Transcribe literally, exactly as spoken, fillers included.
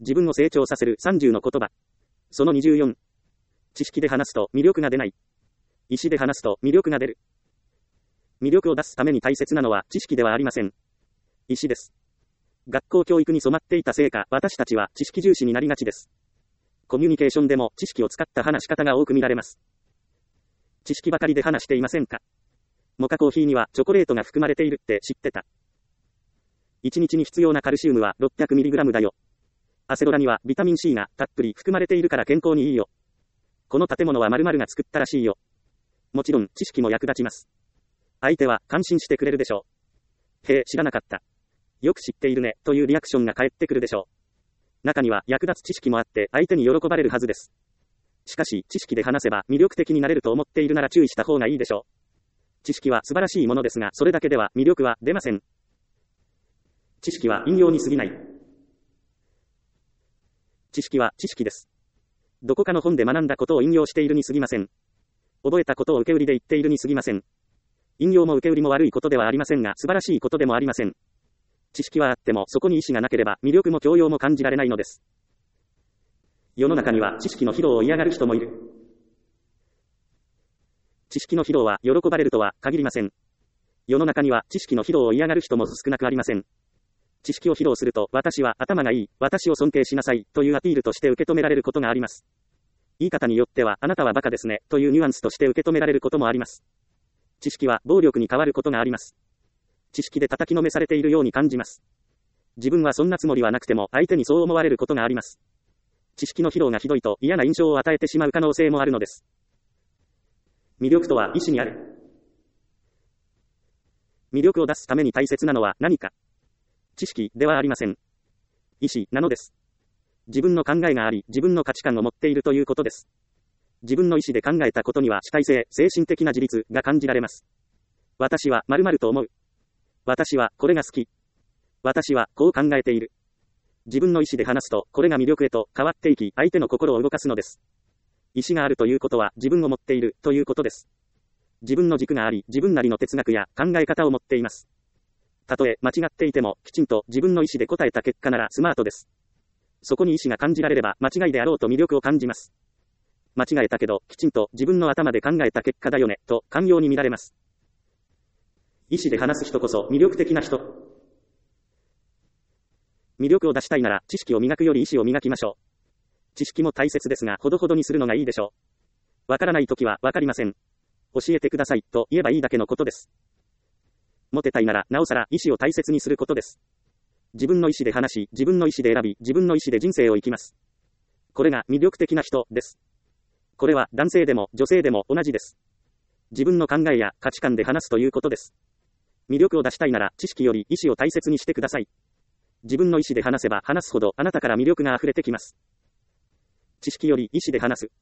自分を成長させるさんじゅうの言葉。そのにじゅうよん。知識で話すと魅力が出ない。意思で話すと魅力が出る。魅力を出すために大切なのは知識ではありません。意思です。学校教育に染まっていたせいか、私たちは知識重視になりがちです。コミュニケーションでも知識を使った話し方が多く見られます。知識ばかりで話していませんか？モカコーヒーにはチョコレートが含まれているって知ってた？いちにちに必要なカルシウムは ろっぴゃくミリグラム だよ。アセロラにはビタミン C がたっぷり含まれているから健康にいいよ。この建物は〇〇が作ったらしいよ。もちろん知識も役立ちます。相手は感心してくれるでしょう。へえ、知らなかった。よく知っているね、というリアクションが返ってくるでしょう。中には役立つ知識もあって相手に喜ばれるはずです。しかし知識で話せば魅力的になれると思っているなら注意した方がいいでしょう。知識は素晴らしいものですが、それだけでは魅力は出ません。知識は引用に過ぎない。知識は知識です。どこかの本で学んだことを引用しているに過ぎません。覚えたことを受け売りで言っているに過ぎません。引用も受け売りも悪いことではありませんが、素晴らしいことでもありません。知識はあってもそこに意志がなければ魅力も教養も感じられないのです。世の中には知識の披露を嫌がる人もいる。知識の披露は喜ばれるとは限りません。世の中には知識の披露を嫌がる人も少なくありません。知識を披露すると、私は頭がいい、私を尊敬しなさい、というアピールとして受け止められることがあります。言い方によっては、あなたはバカですね、というニュアンスとして受け止められることもあります。知識は暴力に変わることがあります。知識で叩きのめされているように感じます。自分はそんなつもりはなくても、相手にそう思われることがあります。知識の披露がひどいと嫌な印象を与えてしまう可能性もあるのです。魅力とは意志にある。魅力を出すために大切なのは何か。知識ではありません。意志なのです。自分の考えがあり、自分の価値観を持っているということです。自分の意志で考えたことには主体性、精神的な自立が感じられます。私は〇〇と思う。私はこれが好き。私はこう考えている。自分の意志で話すと、これが魅力へと変わっていき、相手の心を動かすのです。意志があるということは自分を持っているということです。自分の軸があり、自分なりの哲学や考え方を持っています。たとえ間違っていても、きちんと自分の意思で答えた結果ならスマートです。そこに意思が感じられれば、間違いであろうと魅力を感じます。間違えたけど、きちんと自分の頭で考えた結果だよね、と寛容に見られます。意思で話す人こそ魅力的な人。魅力を出したいなら、知識を磨くより意思を磨きましょう。知識も大切ですが、ほどほどにするのがいいでしょう。わからないときは、わかりません。教えてください、と言えばいいだけのことです。モテたいなら、なおさら意志を大切にすることです。自分の意志で話し、自分の意志で選び、自分の意志で人生を生きます。これが魅力的な人です。これは男性でも女性でも同じです。自分の考えや価値観で話すということです。魅力を出したいなら、知識より意志を大切にしてください。自分の意志で話せば話すほど、あなたから魅力が溢れてきます。知識より意志で話す。